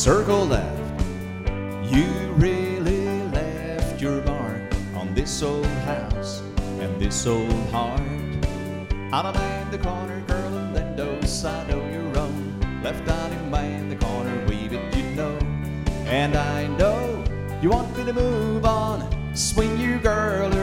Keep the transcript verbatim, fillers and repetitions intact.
circle left. You really left your mark on this old house and this old heart. I'm a man the corner girl and then dose, I know you're wrong. Left out in man the corner, weave it, you know. And I know you want me to move on, swing you girl